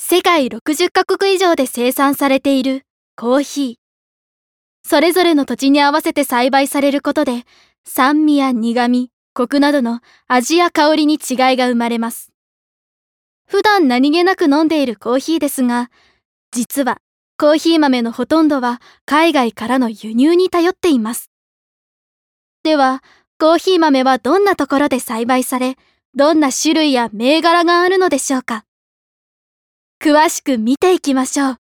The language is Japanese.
世界60カ国以上で生産されているコーヒー。それぞれの土地に合わせて栽培されることで、酸味や苦味、コクなどの味や香りに違いが生まれます。普段何気なく飲んでいるコーヒーですが、実はコーヒー豆のほとんどは海外からの輸入に頼っています。では、コーヒー豆はどんなところで栽培され、どんな種類や銘柄があるのでしょうか。詳しく見ていきましょう。